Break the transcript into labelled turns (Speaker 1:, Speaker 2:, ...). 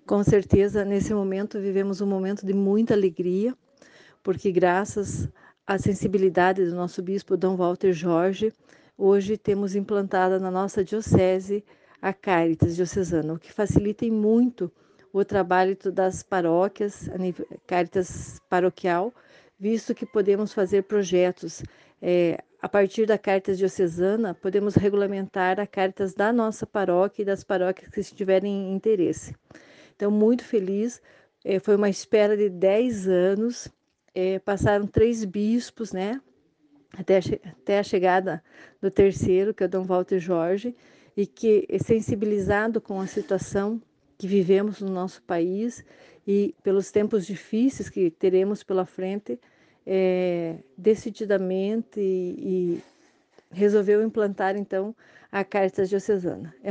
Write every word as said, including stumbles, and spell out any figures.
Speaker 1: Com certeza, nesse momento, vivemos um momento de muita alegria, porque graças à sensibilidade do nosso bispo Dom Walter Jorge, hoje temos implantada na nossa diocese a Caritas Diocesana, o que facilita em muito o trabalho das paróquias, a nível, Caritas paroquial, visto que podemos fazer projetos. É, a partir da Caritas Diocesana, podemos regulamentar a Caritas da nossa paróquia e das paróquias que tiverem interesse. Então, muito feliz, é, foi uma espera de dez anos, é, passaram três bispos, né, até a, até a chegada do terceiro, que é o Dom Walter Jorge, e que é sensibilizado com a situação que vivemos no nosso país e pelos tempos difíceis que teremos pela frente, é, decididamente e, e resolveu implantar, então, a Caritas Diocesana.